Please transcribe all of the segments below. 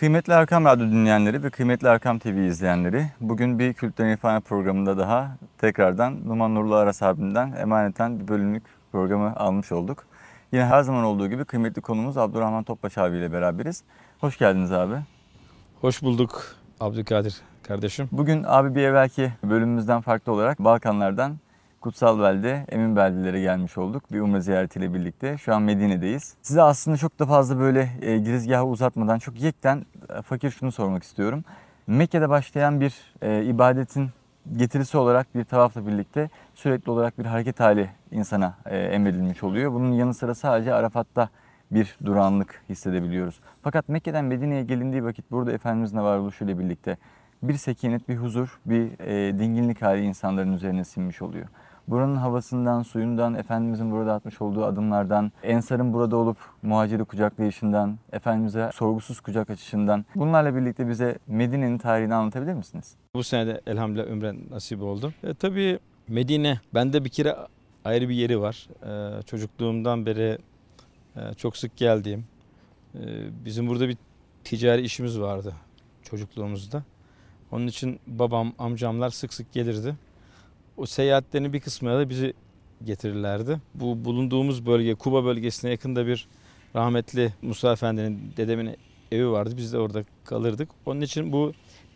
Kıymetli Erkam Radyo dinleyenleri ve kıymetli Erkam TV izleyenleri, bugün bir Kültler İrfane programında daha tekrardan Numan Nurlu Aras abimden emaneten bir bölümlük programı almış olduk. Yine her zaman olduğu gibi kıymetli konumuz Abdurrahman Topbaş abiyle beraberiz. Hoş geldiniz abi. Hoş bulduk Abdülkadir kardeşim. Bugün abi bir evvelki bölümümüzden farklı olarak Balkanlardan Kutsal Belde, Emin beldelere gelmiş olduk. Bir umre ziyaretiyle birlikte. Şu an Medine'deyiz. Size aslında çok da fazla böyle girizgahı uzatmadan çok yekten fakir şunu sormak istiyorum. Mekke'de başlayan bir ibadetin getirisi olarak bir tavafla birlikte sürekli olarak bir hareket hali insana emredilmiş oluyor. Bunun yanı sıra sadece Arafat'ta bir durağanlık hissedebiliyoruz. Fakat Mekke'den Medine'ye gelindiği vakit burada Efendimiz'in varoluşuyla birlikte bir sekinet, bir huzur, bir dinginlik hali insanların üzerine sinmiş oluyor. Buranın havasından, suyundan, Efendimizin burada atmış olduğu adımlardan, Ensar'ın burada olup muhaciri kucaklayışından, Efendimiz'e sorgusuz kucak açışından, bunlarla birlikte bize Medine'nin tarihini anlatabilir misiniz? Bu sene de elhamdülillah ümre nasip oldu. Tabii Medine bende bir kere ayrı bir yeri var. Çocukluğumdan beri çok sık geldiğim. Bizim burada bir ticari işimiz vardı çocukluğumuzda. Onun için babam, amcamlar sık sık gelirdi. O seyahatlerin bir kısmına da bizi getirirlerdi. Bu bulunduğumuz bölge, Kuba bölgesine yakında bir rahmetli Musa Efendi'nin, dedemin evi vardı. Biz de orada kalırdık. Onun için bu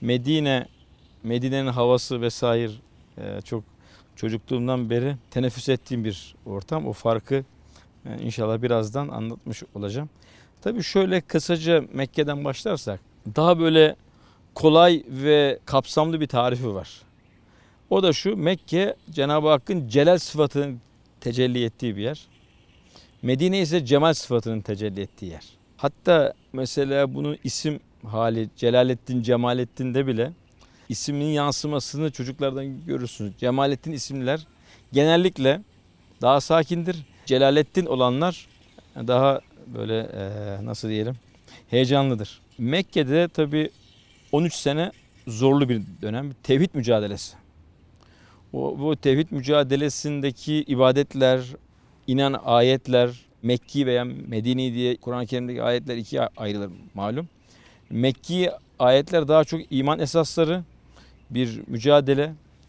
Medine'nin havası vesaire çok çocukluğumdan beri teneffüs ettiğim bir ortam. O farkı inşallah birazdan anlatmış olacağım. Tabii şöyle kısaca Mekke'den başlarsak daha böyle kolay ve kapsamlı bir tarifi var. O da şu: Mekke Cenab-ı Hakk'ın celal sıfatının tecelli ettiği bir yer. Medine ise cemal sıfatının tecelli ettiği yer. Hatta mesela bunun isim hali Celaleddin, Cemalettin'de bile isminin yansımasını çocuklardan görürsünüz. Cemalettin isimler genellikle daha sakindir. Celalettin olanlar daha böyle nasıl diyelim, heyecanlıdır. Mekke'de tabii 13 sene zorlu bir dönem. Tevhid mücadelesi. Bu tevhid mücadelesindeki ibadetler, inen ayetler, Mekki veya Medini diye Kur'an-ı Kerim'deki ayetler ikiye ayrılır malum. Mekki ayetler daha çok iman esasları, bir mücadele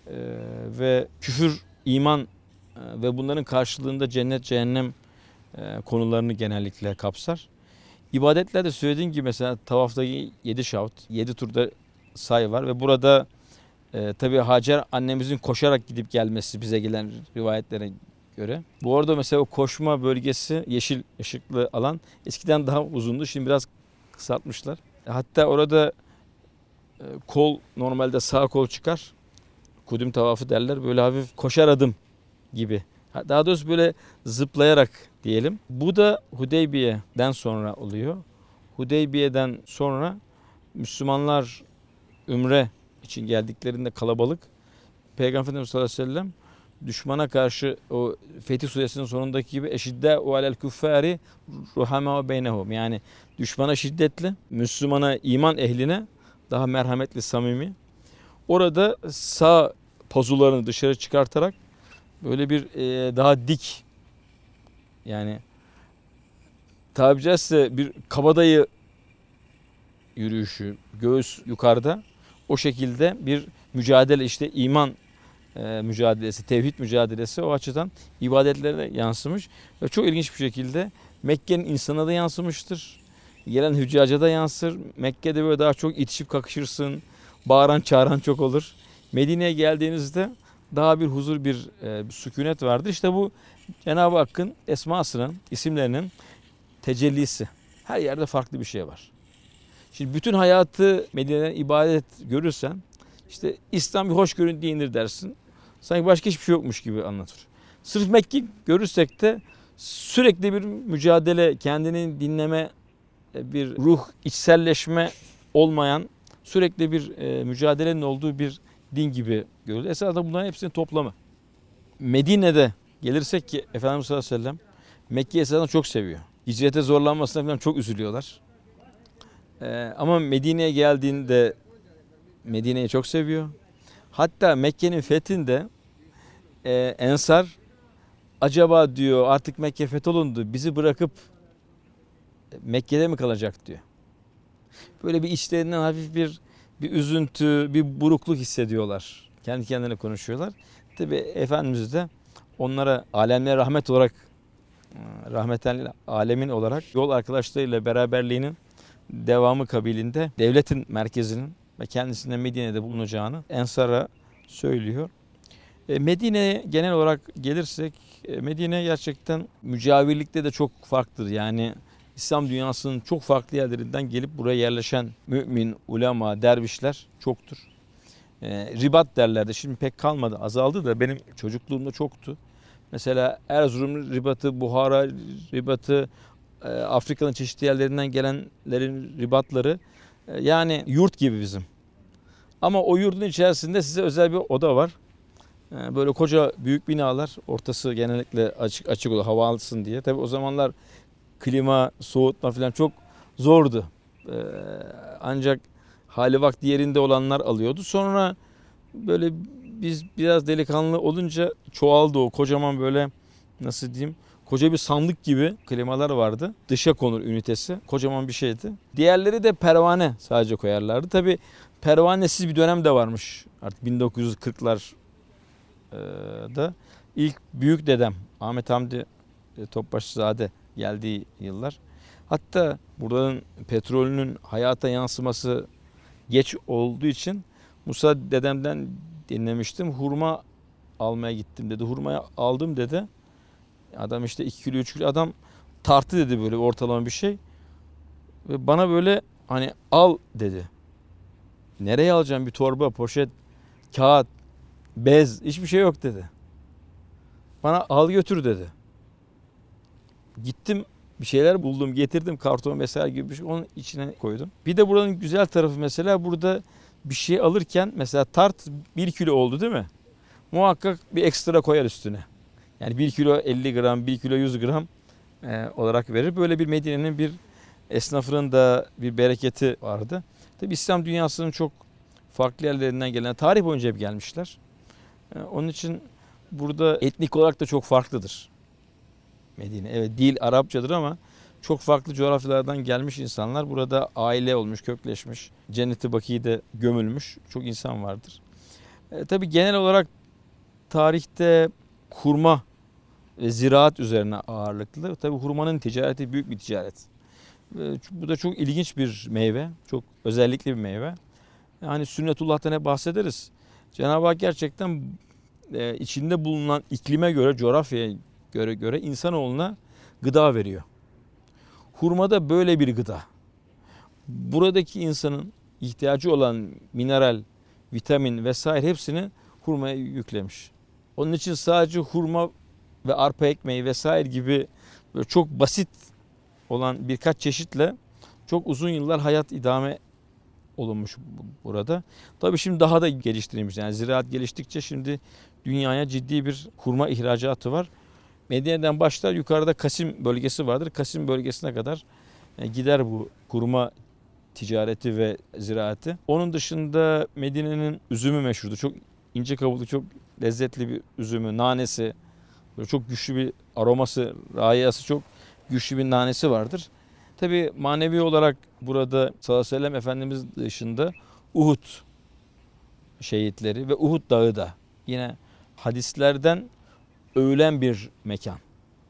ve küfür, iman ve bunların karşılığında cennet, cehennem konularını genellikle kapsar. İbadetlerde söylediğim gibi mesela tavaftaki 7 şavt, 7 turda say var ve burada tabii Hacer annemizin koşarak gidip gelmesi bize gelen rivayetlere göre. Bu arada mesela o koşma bölgesi, yeşil ışıklı alan eskiden daha uzundu. Şimdi biraz kısaltmışlar. Hatta orada kol normalde sağ kol çıkar. Kudüm tavafı derler. Böyle hafif koşar adım gibi. Daha doğrusu böyle zıplayarak diyelim. Bu da Hudeybiye'den sonra oluyor. Hudeybiye'den sonra Müslümanlar ümre için geldiklerinde kalabalık. Peygamber Efendimiz sallallahu aleyhi ve sellem düşmana karşı o Fetih Suresinin sonundaki gibi eşiddâ'u alel küffâri ruhamâ beynehum, yani düşmana şiddetli, Müslümana, iman ehline daha merhametli, samimi. Orada sağ pazularını dışarı çıkartarak böyle bir daha dik, yani tabiri caizse bir kabadayı yürüyüşü, göğüs yukarıda, o şekilde bir mücadele, işte iman mücadelesi, tevhid mücadelesi o açıdan ibadetlerine yansımış ve çok ilginç bir şekilde Mekke'nin insana da yansımıştır. Gelen hüccaca da yansır. Mekke'de böyle daha çok itişip kakışırsın, bağıran çağıran çok olur. Medine'ye geldiğinizde daha bir huzur, bir sükunet vardır. İşte bu Cenab-ı Hakk'ın esmasının, isimlerinin tecellisi. Her yerde farklı bir şey var. Şimdi bütün hayatı Medine'den ibadet görürsen, işte İslam bir hoşgörü dinidir dersin. Sanki başka hiçbir şey yokmuş gibi anlatır. Sırf Mekke görürsek de sürekli bir mücadele, kendini dinleme, bir ruh, içselleşme olmayan, sürekli bir mücadelenin olduğu bir din gibi görülür. Esasında bunların hepsinin toplamı. Medine'de gelirsek ki Efendimiz sallallahu aleyhi ve sellem Mekke'yi esasında çok seviyor. Hicrete zorlanmasına falan çok üzülüyorlar. Ama Medine'ye geldiğinde Medine'yi çok seviyor. Hatta Mekke'nin fethinde Ensar acaba diyor artık Mekke fetholundu, bizi bırakıp Mekke'de mi kalacak diyor. Böyle bir içlerinden hafif bir üzüntü, bir burukluk hissediyorlar. Kendi kendilerine konuşuyorlar. Tabi Efendimiz de onlara alemlere rahmet olarak, rahmeten alemin olarak yol arkadaşlarıyla beraberliğinin devamı kabilinde devletin merkezinin ve kendisine Medine'de bulunacağını Ensar'a söylüyor. Medine'ye genel olarak gelirsek, Medine gerçekten mücavirlikte de çok farklıdır. Yani İslam dünyasının çok farklı yerlerinden gelip buraya yerleşen mümin, ulema, dervişler çoktur. Ribat derlerdi. Şimdi pek kalmadı, azaldı da benim çocukluğumda çoktu. Mesela Erzurum ribatı, Buhara ribatı, Afrika'nın çeşitli yerlerinden gelenlerin ribatları yani yurt gibi bizim. Ama o yurdun içerisinde size özel bir oda var. Böyle koca büyük binalar, ortası genellikle açık olur, hava alsın diye. Tabii o zamanlar klima, soğutma falan çok zordu. Ancak hali vakti yerinde olanlar alıyordu. Sonra böyle biz biraz delikanlı olunca çoğaldı o kocaman, böyle nasıl diyeyim, koca bir sandık gibi klimalar vardı. Dışa konur ünitesi. Kocaman bir şeydi. Diğerleri de pervane sadece koyarlardı. Tabii pervanesiz bir dönem de varmış. Artık 1940'larda ilk büyük dedem Ahmet Hamdi Topbaşzade geldiği yıllar. Hatta buranın petrolünün hayata yansıması geç olduğu için Musa dedemden dinlemiştim. Hurma almaya gittim dedi. Hurmayı aldım dedi. Adam işte 2 kilo 3 kilo adam tartı dedi, böyle ortalama bir şey. Ve bana böyle hani al dedi. Nereye alacağım, bir torba, poşet, kağıt, bez, hiçbir şey yok dedi. Bana al götür dedi. Gittim, bir şeyler buldum, getirdim, karton vesaire gibi bir şey, onun içine koydum. Bir de buranın güzel tarafı, mesela burada bir şey alırken mesela tart 1 kilo oldu değil mi? Muhakkak bir ekstra koyar üstüne. Yani 1 kilo 50 gram, 1 kilo 100 gram olarak verir. Böyle bir Medine'nin bir esnafının da bir bereketi vardı. Tabi İslam dünyasının çok farklı yerlerinden gelen, tarih boyunca hep gelmişler. Onun için burada etnik olarak da çok farklıdır Medine. Evet, dil Arapçadır ama çok farklı coğrafyalardan gelmiş insanlar. Burada aile olmuş, kökleşmiş. Cennet-i Baki'de gömülmüş çok insan vardır. Tabii genel olarak tarihte hurma ve ziraat üzerine ağırlıklı. Tabii hurmanın ticareti büyük bir ticaret. Bu da çok ilginç bir meyve. Çok özellikli bir meyve. Yani sünnetullah'tan hep bahsederiz. Cenab-ı Hak gerçekten içinde bulunan iklime göre, coğrafyaya göre insanoğluna gıda veriyor. Hurma da böyle bir gıda. Buradaki insanın ihtiyacı olan mineral, vitamin vesaire hepsini hurmaya yüklemiş. Onun için sadece hurma ve arpa ekmeği vesaire gibi böyle çok basit olan birkaç çeşitle çok uzun yıllar hayat idame olunmuş burada. Tabii şimdi daha da geliştirilmiş. Yani ziraat geliştikçe şimdi dünyaya ciddi bir hurma ihracatı var. Medine'den başlar, yukarıda Kasim bölgesi vardır. Kasim bölgesine kadar gider bu hurma ticareti ve ziraati. Onun dışında Medine'nin üzümü meşhurdur. Çok ince kabuklu, çok lezzetli bir üzümü, nanesi, böyle çok güçlü bir aroması, rayası çok güçlü bir nanesi vardır. Tabii manevi olarak burada sallallahu aleyhi ve sellem Efendimiz dışında Uhud şehitleri ve Uhud Dağı da yine hadislerden övülen bir mekan.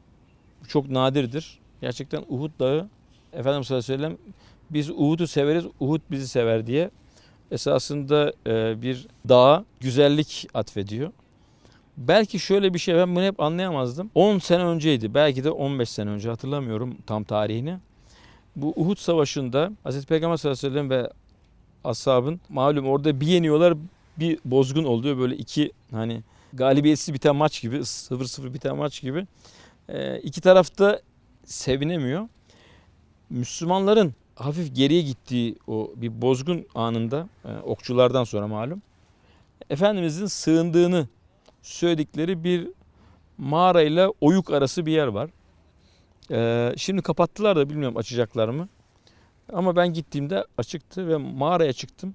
Bu çok nadirdir. Gerçekten Uhud Dağı, Efendimiz sallallahu aleyhi ve sellem biz Uhud'u severiz, Uhud bizi sever diye esasında bir dağa güzellik atfediyor. Belki şöyle bir şey, ben bunu hep anlayamazdım. 10 sene önceydi, belki de 15 sene önce, hatırlamıyorum tam tarihini. Bu Uhud Savaşı'nda Hazreti Peygamber sallallahu aleyhi ve sellem ve ashabın malum orada bir yeniyorlar, bir bozgun oluyor. Böyle iki hani galibiyetsiz biten maç gibi, 0-0 biten maç gibi. İki taraf da sevinemiyor. Müslümanların hafif geriye gittiği o bir bozgun anında, okçulardan sonra malum, Efendimizin sığındığını söyledikleri bir mağarayla oyuk arası bir yer var. Şimdi kapattılar da bilmiyorum açacaklar mı. Ama ben gittiğimde açıktı ve mağaraya çıktım.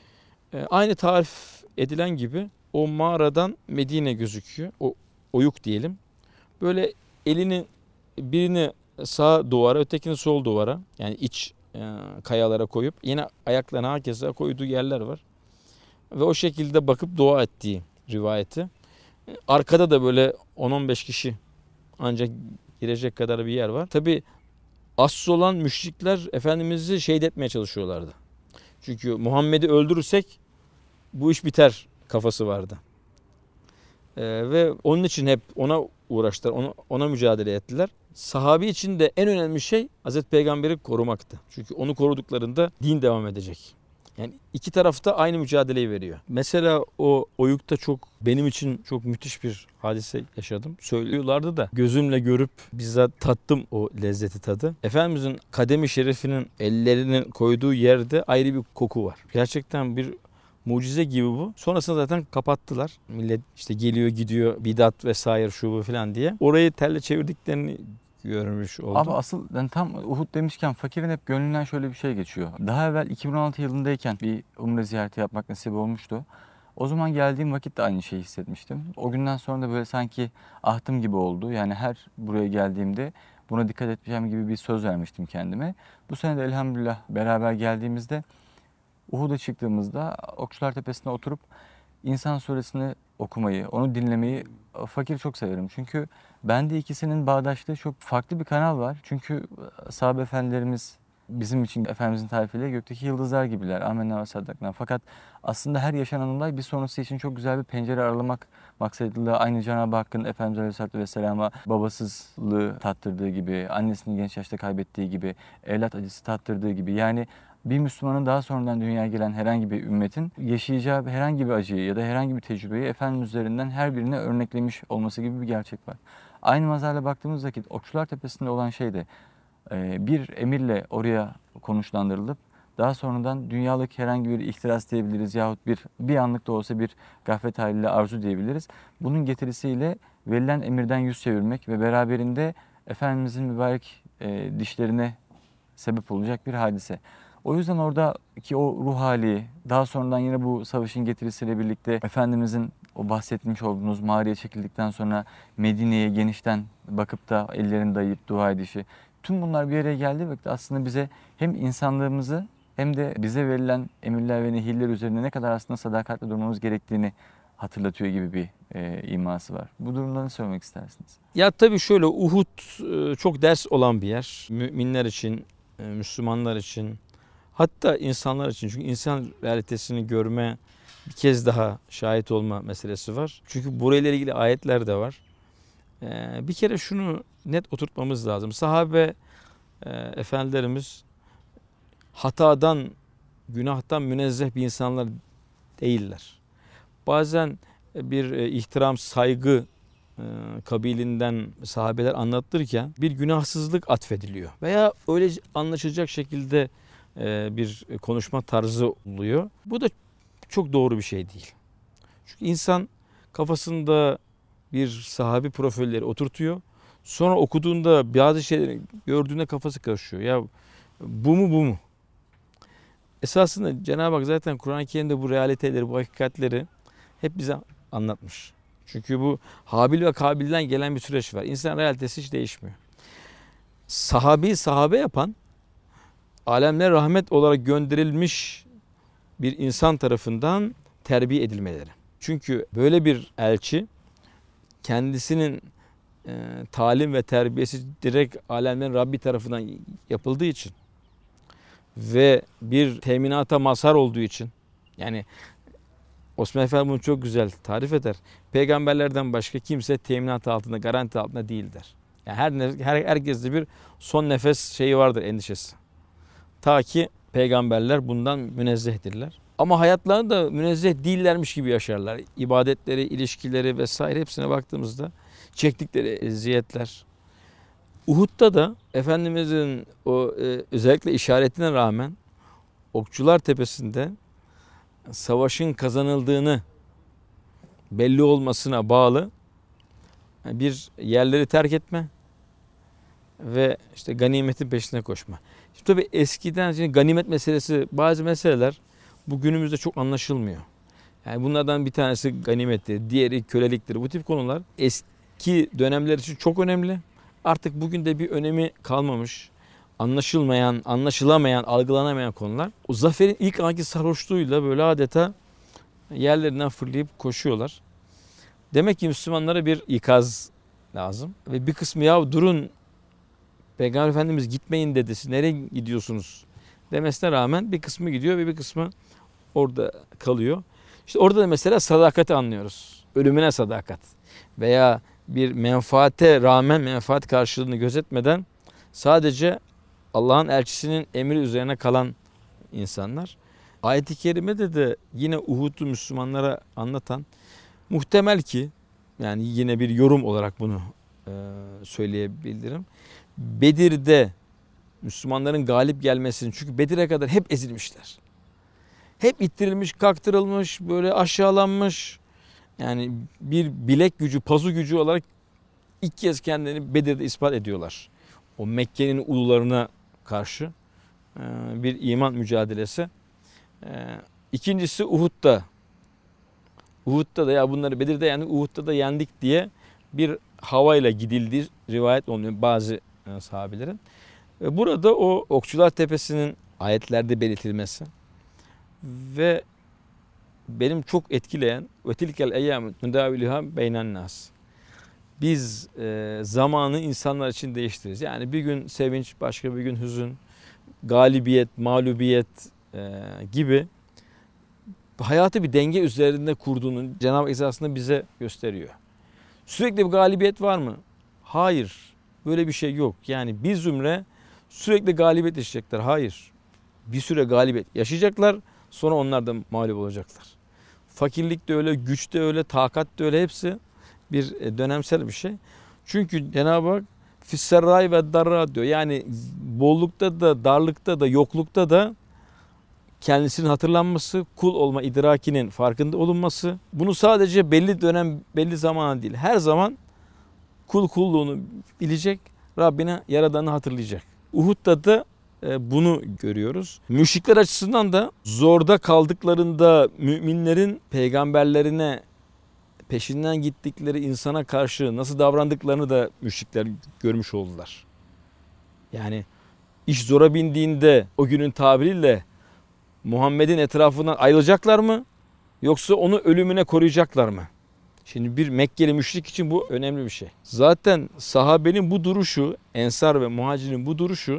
Aynı tarif edilen gibi o mağaradan Medine gözüküyor. O oyuk diyelim. Böyle elini birini sağ duvara, ötekini sol duvara, yani iç kayalara koyup yine ayaklarını hakeza koyduğu yerler var. Ve o şekilde bakıp dua ettiği rivayeti. Arkada da böyle 10-15 kişi ancak girecek kadar bir yer var. Tabi asıl olan müşrikler Efendimiz'i şehit etmeye çalışıyorlardı. Çünkü Muhammed'i öldürürsek bu iş biter kafası vardı. Ve onun için hep ona uğraştılar, ona mücadele ettiler. Sahabi için de en önemli şey Hazreti Peygamber'i korumaktı. Çünkü onu koruduklarında din devam edecek. Yani iki taraf da aynı mücadeleyi veriyor. Mesela o oyukta benim için çok müthiş bir hadise yaşadım. Söylüyorlardı da gözümle görüp bizzat tattım o lezzeti tadı. Efendimizin kademi şerifinin ellerinin koyduğu yerde ayrı bir koku var. Gerçekten bir mucize gibi bu. Sonrasında zaten kapattılar. Millet işte geliyor gidiyor bidat vesaire şu bu falan diye. Orayı telle çevirdiklerini görmüş oldum. Abi asıl ben tam Uhud demişken fakirin hep gönlünden şöyle bir şey geçiyor. Daha evvel 2016 yılındayken bir umre ziyareti yapmak nasip olmuştu. O zaman geldiğim vakit de aynı şeyi hissetmiştim. O günden sonra da böyle sanki ahtım gibi oldu. Yani her buraya geldiğimde buna dikkat edeceğim gibi bir söz vermiştim kendime. Bu sene de elhamdülillah beraber geldiğimizde Uhud'a çıktığımızda Okçular Tepesi'ne oturup İnsan Suresini okumayı, onu dinlemeyi fakir çok severim. Çünkü bende ikisinin bağdaşlığı çok farklı bir kanal var. Çünkü sahabe efendilerimiz bizim için Efendimizin tarifiyle gökteki yıldızlar gibiler. Amenna ve saddakna. Fakat aslında her yaşanan olay bir sonrası için çok güzel bir pencere aralamak maksadıyla aynı Cenab-ı Hakk'ın Efendimiz Aleyhisselatü Vesselam'a babasızlığı tattırdığı gibi, annesini genç yaşta kaybettiği gibi, evlat acısı tattırdığı gibi. Yani bir Müslümanın daha sonradan dünyaya gelen herhangi bir ümmetin yaşayacağı herhangi bir acıyı ya da herhangi bir tecrübeyi Efendimiz üzerinden her birine örneklemiş olması gibi bir gerçek var. Aynı mazharla baktığımız vakit Okçular Tepesi'nde olan şey de bir emirle oraya konuşlandırılıp daha sonradan dünyalık herhangi bir ihtiras diyebiliriz yahut bir anlık da olsa bir gaflet haliyle arzu diyebiliriz. Bunun getirisiyle verilen emirden yüz çevirmek ve beraberinde Efendimizin mübarek dişlerine sebep olacak bir hadise. O yüzden oradaki o ruh hali, daha sonradan yine bu savaşın getirisiyle birlikte Efendimizin o bahsetmiş olduğunuz mağaraya çekildikten sonra Medine'ye genişten bakıp da ellerini dayayıp dua edişi. Tüm bunlar bir araya geldiği vakit aslında bize hem insanlığımızı hem de bize verilen emirler ve nehirler üzerine ne kadar aslında sadakatle durmamız gerektiğini hatırlatıyor gibi bir iması var. Bu durumda ne söylemek istersiniz? Ya tabii şöyle Uhud çok ders olan bir yer. Müminler için, Müslümanlar için, hatta insanlar için. Çünkü insan realitesini görme, bir kez daha şahit olma meselesi var. Çünkü burayla ilgili ayetler de var. Bir kere şunu net oturtmamız lazım. Sahabe efendilerimiz hatadan, günahtan münezzeh bir insanlar değiller. Bazen bir ihtiram, saygı kabilinden sahabeler anlatırken bir günahsızlık atfediliyor. Veya öyle anlaşılacak şekilde bir konuşma tarzı oluyor. Bu da çok doğru bir şey değil. Çünkü insan kafasında bir sahabi profilleri oturtuyor. Sonra okuduğunda bazı şeyleri gördüğünde kafası karışıyor. Ya bu mu bu mu? Esasında Cenab-ı Hak zaten Kur'an-ı Kerim'de bu realiteleri, bu hakikatleri hep bize anlatmış. Çünkü bu Habil ve Kabil'den gelen bir süreç var. İnsan realitesi hiç değişmiyor. Sahabe yapan, alemlere rahmet olarak gönderilmiş bir insan tarafından terbiye edilmeleri. Çünkü böyle bir elçi kendisinin talim ve terbiyesi direkt alemlerin Rabbi tarafından yapıldığı için ve bir teminata mazhar olduğu için, yani Osman Efendi bunu çok güzel tarif eder. Peygamberlerden başka kimse teminat altında, garanti altında değildir. Yani herkeste bir son nefes şeyi vardır, endişesi. Ta ki peygamberler bundan münezzehtirler. Ama hayatlarını da münezzeh değillermiş gibi yaşarlar. İbadetleri, ilişkileri vesaire hepsine baktığımızda çektikleri eziyetler. Uhud'da da Efendimizin o özellikle işaretine rağmen Okçular Tepesi'nde savaşın kazanıldığını belli olmasına bağlı bir yerleri terk etme ve işte ganimetin peşine koşma. Şimdi tabii eskiden ganimet meselesi, bazı meseleler bu günümüzde çok anlaşılmıyor. Yani bunlardan bir tanesi ganimettir, diğeri köleliktir. Bu tip konular eski dönemler için çok önemli. Artık bugün de bir önemi kalmamış. anlaşılmayan, anlaşılamayan, algılanamayan konular. O zaferin ilk anki sarhoşluğuyla böyle adeta yerlerinden fırlayıp koşuyorlar. Demek ki Müslümanlara bir ikaz lazım. Ve bir kısmı ya durun Peygamber Efendimiz gitmeyin dedi. Siz nereye gidiyorsunuz demesine rağmen bir kısmı gidiyor ve bir kısmı orada kalıyor. İşte orada da mesela sadakati anlıyoruz. Ölümüne sadakat. Veya bir menfaate rağmen menfaat karşılığını gözetmeden sadece Allah'ın elçisinin emri üzerine kalan insanlar. Ayet-i kerimede de yine Uhud'u Müslümanlara anlatan, muhtemel ki yani yine bir yorum olarak bunu söyleyebilirim. Bedir'de Müslümanların galip gelmesini, çünkü Bedir'e kadar hep ezilmişler. Hep ittirilmiş, kaktırılmış, böyle aşağılanmış. Yani bir bilek gücü, pazu gücü olarak ilk kez kendilerini Bedir'de ispat ediyorlar. O Mekke'nin ulularına karşı bir iman mücadelesi. İkincisi Uhud'da. Uhud'da da ya bunları Bedir'de yendik, Uhud'da da yendik diye bir havayla gidildiği rivayet oluyor bazı sahabelerin. Burada o Okçular Tepesi'nin ayetlerde belirtilmesi ve benim çok etkileyen ve tilkel eyyâmü nudâvilühâ beynen nâs. Biz zamanı insanlar için değiştiririz. Yani bir gün sevinç, başka bir gün hüzün, galibiyet, mağlubiyet gibi hayatı bir denge üzerinde kurduğunu Cenab-ı Hak esasında bize gösteriyor. Sürekli bir galibiyet var mı? Hayır. Böyle bir şey yok. Yani bir zümre sürekli galibiyet yaşayacaklar. Hayır. Bir süre galibiyet yaşayacaklar. Sonra onlar da mağlup olacaklar. Fakirlik de öyle, güç de öyle, takat da öyle, hepsi bir dönemsel bir şey. Çünkü Cenab-ı Hak fisserray ve darra diyor. Yani bollukta da, darlıkta da, yoklukta da kendisinin hatırlanması, kul olma idrakinin farkında olunması. Bunu sadece belli dönem, belli zamana değil, her zaman kulluğunu bilecek, Rabbine, Yaradan'ı hatırlayacak. Uhud'da da bunu görüyoruz. Müşrikler açısından da zorda kaldıklarında müminlerin peygamberlerine, peşinden gittikleri insana karşı nasıl davrandıklarını da müşrikler görmüş oldular. Yani iş zora bindiğinde o günün tabiriyle Muhammed'in etrafından ayrılacaklar mı? Yoksa onu ölümüne koruyacaklar mı? Şimdi bir Mekkeli müşrik için bu önemli bir şey. Zaten sahabenin bu duruşu, Ensar ve Muhacir'in bu duruşu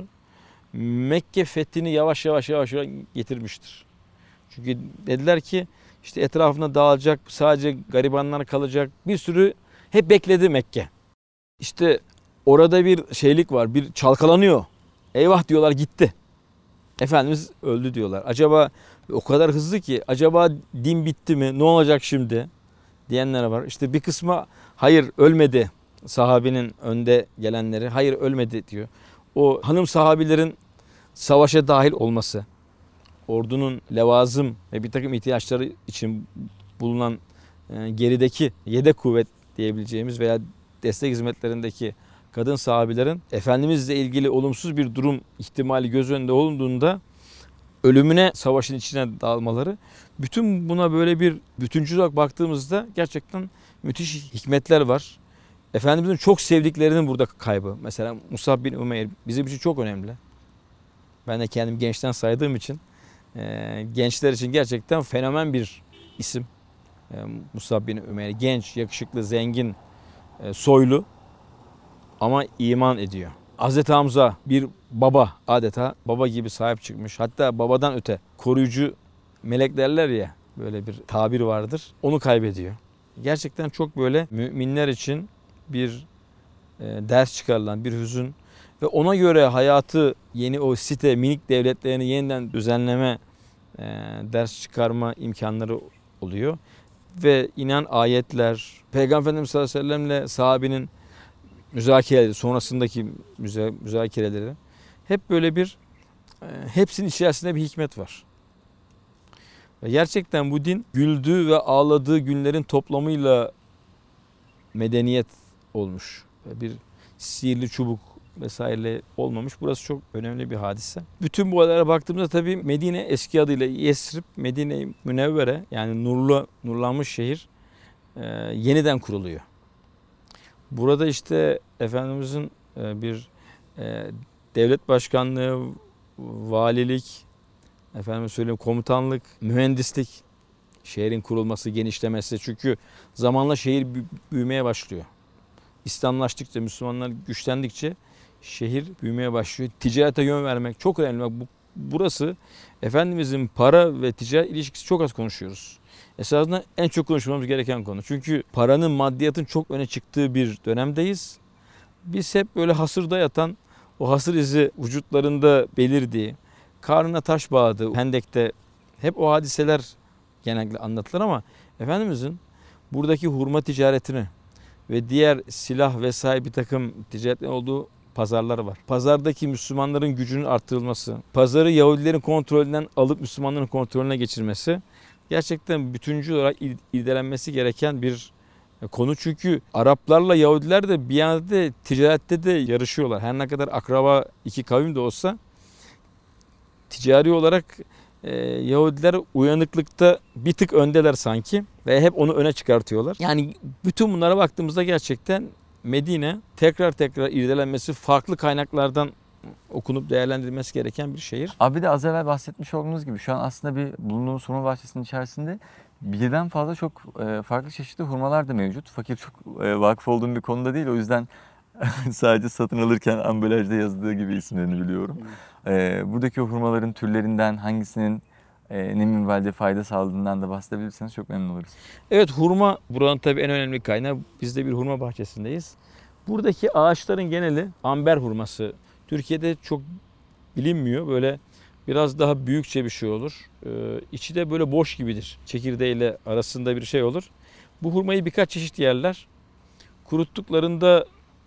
Mekke fethini yavaş yavaş getirmiştir. Çünkü dediler ki işte etrafına dağılacak, sadece garibanlar kalacak, bir sürü hep bekledi Mekke. İşte orada bir şeylik var, bir çalkalanıyor. Eyvah diyorlar, gitti. Efendimiz öldü diyorlar. Acaba o kadar hızlı ki acaba din bitti mi? Ne olacak şimdi? Diyenler var. İşte bir kısmı hayır ölmedi. Sahabenin önde gelenleri hayır ölmedi diyor. O hanım sahabilerin savaşa dahil olması, ordunun levazım ve bir takım ihtiyaçları için bulunan gerideki yedek kuvvet diyebileceğimiz veya destek hizmetlerindeki kadın sahabilerin Efendimizle ilgili olumsuz bir durum ihtimali göz önünde olunduğunda ölümüne savaşın içine dalmaları, bütün buna böyle bir bütüncül olarak baktığımızda gerçekten müthiş hikmetler var. Efendimizin çok sevdiklerinin burada kaybı. Mesela Musab bin Umeyr bizim için çok önemli. Ben de kendim gençten saydığım için gençler için gerçekten fenomen bir isim. Musab bin Umeyr genç, yakışıklı, zengin, soylu ama iman ediyor. Hazreti Hamza bir baba, adeta baba gibi sahip çıkmış. Hatta babadan öte koruyucu melek derler ya, böyle bir tabir vardır. Onu kaybediyor. Gerçekten çok böyle müminler için bir ders çıkarılan bir hüzün ve ona göre hayatı yeni o site minik devletlerini yeniden düzenleme, ders çıkarma imkanları oluyor. Ve inen ayetler, Peygamber Efendimiz sallallahu aleyhi ve sellemle sahabenin müzakereleri, sonrasındaki müzakereleri hep böyle bir hepsinin içerisinde bir hikmet var. Ve gerçekten bu din güldüğü ve ağladığı günlerin toplamıyla medeniyet olmuş. Bir sihirli çubuk vesaire olmamış. Burası çok önemli bir hadise. Bütün bu olaylara baktığımızda tabii Medine eski adıyla Yesrib, Medine-i Münevvere, yani nurlanmış şehir yeniden kuruluyor. Burada işte Efendimizin bir devlet başkanlığı, valilik, efendim söyleyeyim komutanlık, mühendislik, şehrin kurulması, genişlemesi. Çünkü zamanla şehir büyümeye başlıyor. İslamlaştıkça, Müslümanlar güçlendikçe şehir büyümeye başlıyor. Ticarete yön vermek çok önemli. Burası Efendimizin para ve ticaret ilişkisi çok az konuşuyoruz. Esasında en çok konuşmamız gereken konu. Çünkü paranın, maddiyatın çok öne çıktığı bir dönemdeyiz. Biz hep böyle hasırda yatan, o hasır izi vücutlarında belirdiği, karnına taş bağladığı Hendek'te hep o hadiseler genellikle anlatılır ama Efendimizin buradaki hurma ticaretini ve diğer silah vesaire bir takım ticaretlerin olduğu pazarlar var. Pazardaki Müslümanların gücünün arttırılması, pazarı Yahudilerin kontrolünden alıp Müslümanların kontrolüne geçirmesi gerçekten bütüncül olarak irdelenmesi gereken bir konu. Çünkü Araplarla Yahudiler de bir yerde ticarette de yarışıyorlar. Her ne kadar akraba iki kavim de olsa ticari olarak Yahudiler uyanıklıkta bir tık öndeler sanki ve hep onu öne çıkartıyorlar. Yani bütün bunlara baktığımızda gerçekten Medine tekrar irdelenmesi, farklı kaynaklardan okunup değerlendirilmesi gereken bir şehir. Abi de az evvel bahsetmiş olduğunuz gibi şu an aslında bir bulunduğumuz hurma bahçesinin içerisinde birden fazla çok farklı çeşitli hurmalar da mevcut. Fakir çok vakıf olduğum bir konuda değil, o yüzden sadece satın alırken ambalajda yazdığı gibi isimlerini biliyorum. Buradaki o hurmaların türlerinden hangisinin ne minvalde fayda sağladığından da bahsedebilirseniz çok memnun oluruz. Evet, hurma buranın tabii en önemli kaynağı. Biz de bir hurma bahçesindeyiz. Buradaki ağaçların geneli amber hurması. Türkiye'de çok bilinmiyor. Böyle biraz daha büyükçe bir şey olur. İçi de böyle boş gibidir. Çekirdeğiyle arasında bir şey olur. Bu hurmayı birkaç çeşit yerler. Kuruttuklarında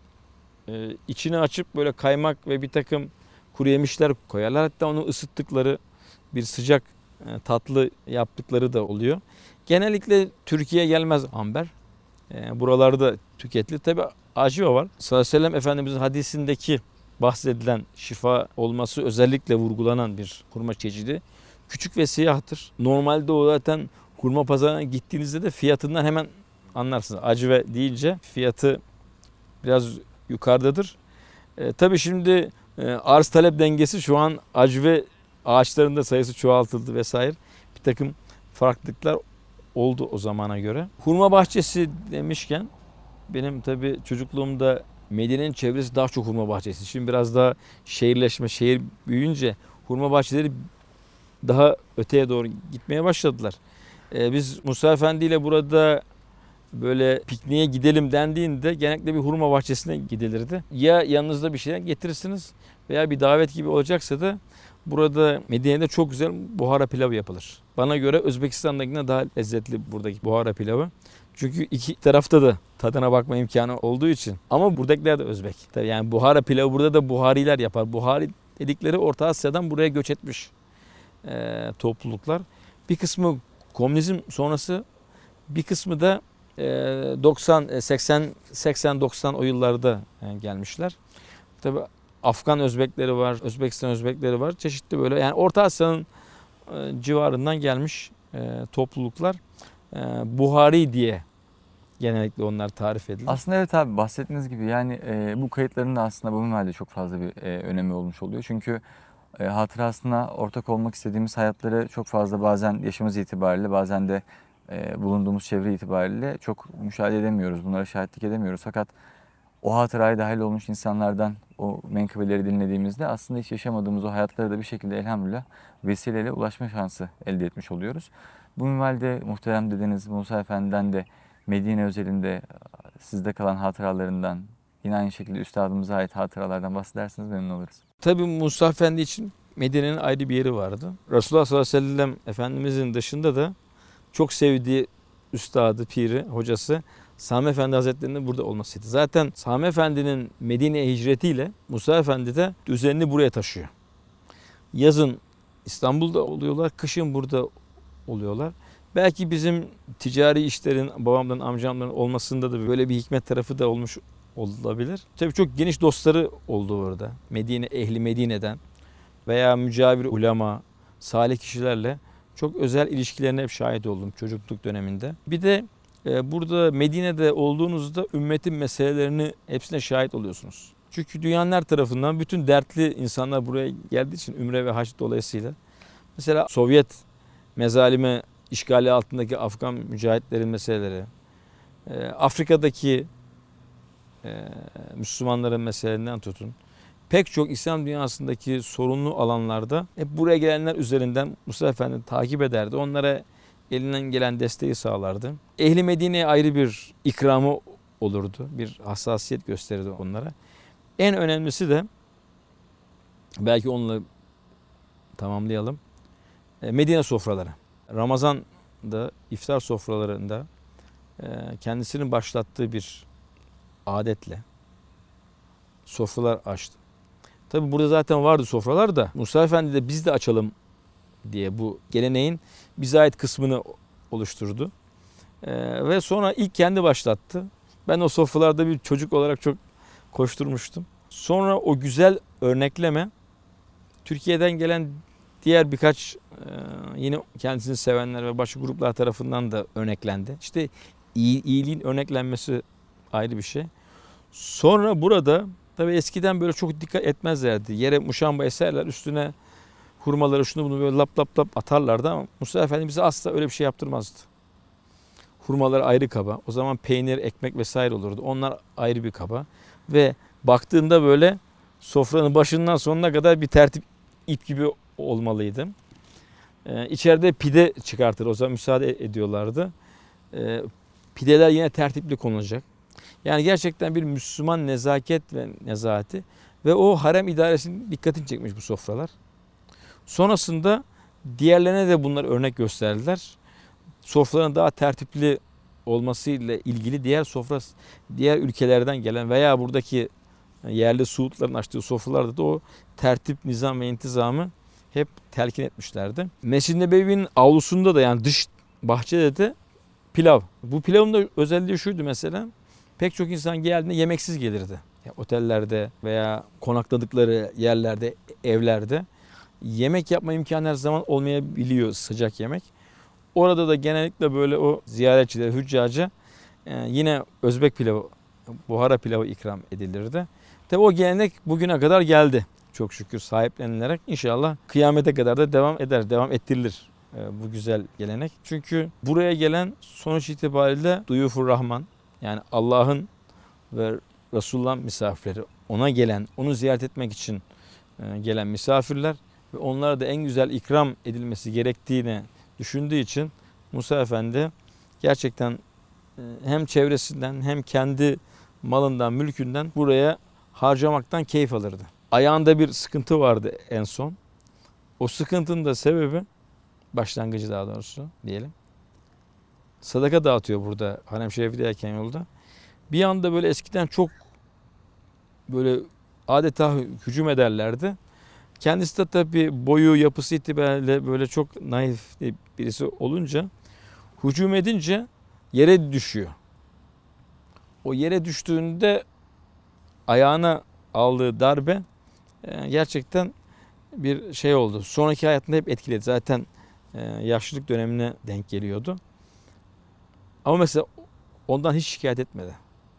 içini açıp böyle kaymak ve bir takım kuru yemişler koyarlar. Hatta onu ısıttıkları bir sıcak tatlı yaptıkları da oluyor. Genellikle Türkiye'ye gelmez amber. Buralarda tüketilir. Tabi aciva var. Sallallahu aleyhi ve sellem Efendimizin hadisindeki bahsedilen şifa olması özellikle vurgulanan bir hurma çeşidi. Küçük ve siyahtır. Normalde o zaten hurma pazarına gittiğinizde de fiyatından hemen anlarsınız. Acive deyince fiyatı biraz yukarıdadır. Tabii şimdi arz talep dengesi şu an acive ağaçlarında sayısı çoğaltıldı vesaire. Bir takım farklılıklar oldu o zamana göre. Hurma bahçesi demişken benim tabii çocukluğumda Medine'nin çevresi daha çok hurma bahçesi. Şimdi biraz daha şehirleşme, şehir büyüyünce hurma bahçeleri daha öteye doğru gitmeye başladılar. Biz Musa Efendi ile burada böyle pikniğe gidelim dendiğinde genellikle bir hurma bahçesine gidilirdi. Ya yanınızda bir şeyler getirirsiniz veya bir davet gibi olacaksa da burada Medine'de çok güzel buhara pilavı yapılır. Bana göre Özbekistan'dakinden daha lezzetli buradaki buhara pilavı. Çünkü iki tarafta da tadına bakma imkanı olduğu için. Ama buradakiler de Özbek. Tabii yani buhara pilavı burada da Buhariler yapar. Buhari dedikleri Orta Asya'dan buraya göç etmiş topluluklar. Bir kısmı komünizm sonrası, bir kısmı da 80-90 o yıllarda gelmişler. Tabii Afgan Özbekleri var, Özbekistan Özbekleri var. Çeşitli böyle yani Orta Asya'nın civarından gelmiş topluluklar. Buhari diye genellikle onlar tarif edilir. Aslında evet abi, bahsettiğiniz gibi yani bu kayıtların da aslında bu minvalde çok fazla bir önemi olmuş oluyor. Çünkü hatırasına ortak olmak istediğimiz hayatları çok fazla bazen yaşımız itibariyle, bazen de bulunduğumuz çevre itibariyle çok müşahede edemiyoruz. Bunlara şahitlik edemiyoruz. Fakat o hatıraya dahil olmuş insanlardan o menkıbeleri dinlediğimizde aslında hiç yaşamadığımız o hayatlara da bir şekilde elhamdülillah vesileyle ulaşma şansı elde etmiş oluyoruz. Bu minvalde muhterem dedeniz Musa Efendi'den de Medine özelinde sizde kalan hatıralarından, yine aynı şekilde üstadımıza ait hatıralardan bahsederseniz memnun oluruz. Tabii Musa Efendi için Medine'nin ayrı bir yeri vardı. Resulullah sallallahu aleyhi ve sellem Efendimizin dışında da çok sevdiği üstadı, piri, hocası Sami Efendi Hazretleri'nin burada olmasıydı. Zaten Sami Efendi'nin Medine'ye hicretiyle Musa Efendi de düzenini buraya taşıyor. Yazın İstanbul'da oluyorlar, kışın burada oluyorlar. Belki bizim ticari işlerin, babamdan, amcamdan olmasında da böyle bir hikmet tarafı da olmuş olabilir. Tabii çok geniş dostları oldu orada. Medine, ehli Medine'den veya mücavir ulema, salih kişilerle çok özel ilişkilerine hep şahit oldum çocukluk döneminde. Bir de burada Medine'de olduğunuzda ümmetin meselelerini hepsine şahit oluyorsunuz. Çünkü dünyanın her tarafından bütün dertli insanlar buraya geldiği için ümre ve hac dolayısıyla. Mesela Sovyet mezalime işgali altındaki Afgan mücahitlerin meseleleri, Afrika'daki Müslümanların meselelerinden tutun. Pek çok İslam dünyasındaki sorunlu alanlarda hep buraya gelenler üzerinden Mustafa Efendi takip ederdi. Onlara elinden gelen desteği sağlardı. Ehli Medine'ye ayrı bir ikramı olurdu. Bir hassasiyet gösterirdi onlara. En önemlisi de belki onunla tamamlayalım. Medine sofraları. Ramazan'da iftar sofralarında kendisinin başlattığı bir adetle sofralar açtı. Tabi burada zaten vardı sofralar da Mustafa Efendi de biz de açalım diye bu geleneğin bize ait kısmını oluşturdu. Ve sonra ilk kendi başlattı. Ben o sofralarda bir çocuk olarak çok koşturmuştum. Sonra o güzel örnekleme Türkiye'den gelen diğer birkaç yine kendisini sevenler ve başka gruplar tarafından da örneklendi. İşte iyiliğin örneklenmesi ayrı bir şey. Sonra burada tabii eskiden böyle çok dikkat etmezlerdi. Yere muşamba eserler, üstüne hurmaları şunu bunu böyle lap lap lap atarlardı ama Mustafa Efendi bize asla öyle bir şey yaptırmazdı. Hurmalar ayrı kaba. O zaman peynir, ekmek vesaire olurdu. Onlar ayrı bir kaba. Ve baktığında böyle sofranın başından sonuna kadar bir tertip ip gibi olmalıydı. İçeride pide çıkartır. O zaman müsaade ediyorlardı. Pideler yine tertipli konulacak. Yani gerçekten bir Müslüman nezaket ve nezahati ve o harem idaresinin dikkatini çekmiş bu sofralar. Sonrasında diğerlerine de bunlar örnek gösterdiler. Sofraların daha tertipli olmasıyla ilgili diğer ülkelerden gelen veya buradaki yerli Suudların açtığı sofralarda da o tertip, nizam ve intizamı hep telkin etmişlerdi. Mescid-i Nebevi'nin avlusunda da yani dış bahçede de pilav. Bu pilavın da özelliği şuydu mesela. Pek çok insan geldiğinde yemeksiz gelirdi. Yani otellerde veya konakladıkları yerlerde, evlerde yemek yapma imkanı her zaman olmayabiliyor, sıcak yemek. Orada da genellikle böyle o ziyaretçilere, hüccaca yine Özbek pilavı, buhara pilavı ikram edilirdi. Tabi o gelenek bugüne kadar geldi. Çok şükür sahiplenilerek inşallah kıyamete kadar da devam eder, devam ettirilir bu güzel gelenek. Çünkü buraya gelen sonuç itibariyle Duyufur Rahman, yani Allah'ın ve Resulullah'ın misafirleri, ona gelen, onu ziyaret etmek için gelen misafirler ve onlara da en güzel ikram edilmesi gerektiğini düşündüğü için Musa Efendi gerçekten hem çevresinden hem kendi malından, mülkünden buraya harcamaktan keyif alırdı. Ayağında bir sıkıntı vardı en son. O sıkıntının da sebebi, başlangıcı daha doğrusu diyelim, sadaka dağıtıyor burada Harem Şerif'teyken yolda. Bir anda böyle eskiden çok böyle adeta hücum ederlerdi. Kendisi de tabii boyu, yapısı itibariyle böyle çok naif birisi olunca hücum edince yere düşüyor. O yere düştüğünde ayağına aldığı darbe gerçekten bir şey oldu. Sonraki hayatında hep etkiledi. Zaten yaşlılık dönemine denk geliyordu. Ama mesela ondan hiç şikayet etmedi.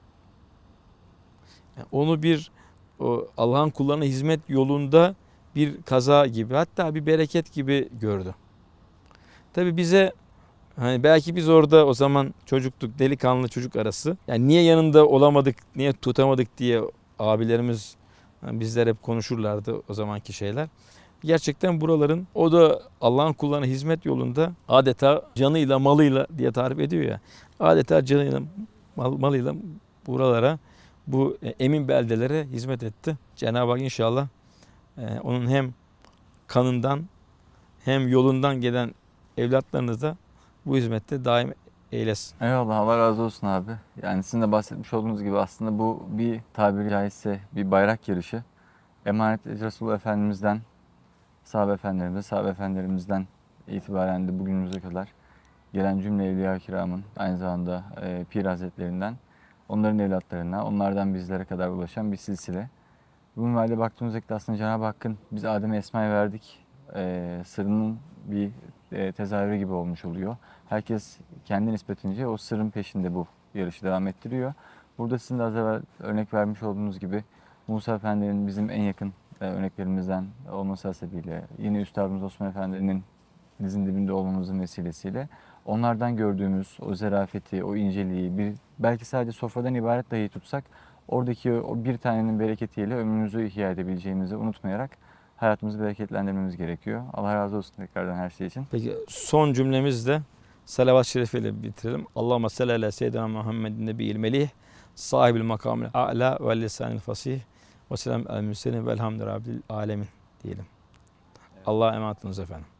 Yani onu bir Allah'ın kullarına hizmet yolunda bir kaza gibi, hatta bir bereket gibi gördü. Tabii bize hani belki biz orada o zaman çocuktuk, delikanlı çocuk arası. Yani niye yanında olamadık, niye tutamadık diye abilerimiz bizler hep konuşurlardı o zamanki şeyler. Gerçekten buraların, o da Allah'ın kullarına hizmet yolunda adeta canıyla malıyla diye tarif ediyor ya. Adeta canıyla malıyla buralara, bu emin beldelere hizmet etti. Cenab-ı Hak inşallah onun hem kanından hem yolundan gelen evlatlarını da bu hizmette daim eylesin. Eyvallah, Allah razı olsun abi. Yani sizin de bahsetmiş olduğunuz gibi aslında bu bir tabiri caizse bir bayrak yarışı. Emanet Resulullah Efendimiz'den, sahabe efendilerimizden itibaren de bugünümüze kadar gelen cümle Evliya-i Kiram'ın, aynı zamanda Pir Hazretlerinden, onların evlatlarına, onlardan bizlere kadar ulaşan bir silsile. Bu minvalde baktığımızda aslında Cenab-ı Hakk'ın biz Adem'e esmayı verdik sırrının bir tezahürü gibi olmuş oluyor. Herkes kendi nispetince o sırrın peşinde bu yarışı devam ettiriyor. Burada sizin de az evvel örnek vermiş olduğunuz gibi Musa Efendi'nin bizim en yakın örneklerimizden olması hasebiyle, yine Üstadımız Osman Efendi'nin dizin dibinde olmamızın vesilesiyle onlardan gördüğümüz o zarafeti, o inceliği, belki sadece sofradan ibaret dahi tutsak, oradaki o bir tanenin bereketiyle ömrümüzü ihya edebileceğimizi unutmayarak hayatımızı bereketlendirmemiz gerekiyor. Allah razı olsun tekrardan her şey için. Peki son cümlemizde salavat-ı şerifiyle bitirelim. Allahümme salli ala seyyidina Muhammedin nebiyil melih sahibil makamil a'la ve lisanil fasih ve selam el mürselin velhamdülillahi rabbil alemin diyelim. Allah'a emanet olunuz efendim.